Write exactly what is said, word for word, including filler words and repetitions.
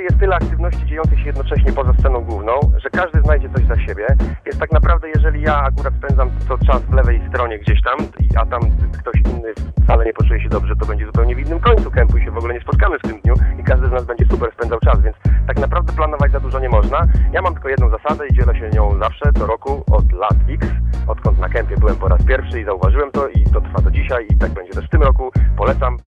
jest tyle aktywności dziejących się jednocześnie poza sceną główną, że każdy znajdzie coś dla siebie. Więc tak naprawdę, jeżeli ja akurat spędzam to czas w lewej stronie gdzieś tam, a tam ktoś inny wcale nie poczuje się dobrze, to będzie zupełnie w innym końcu kempu i się w ogóle nie spotkamy w tym dniu i każdy z nas będzie super spędzał czas, więc tak naprawdę planować za dużo nie można. Ja mam tylko jedną zasadę i dzielę się nią zawsze, co roku, od lat X, odkąd na kempie byłem po raz pierwszy i zauważyłem to i to trwa do dzisiaj i tak będzie też w tym roku. Polecam.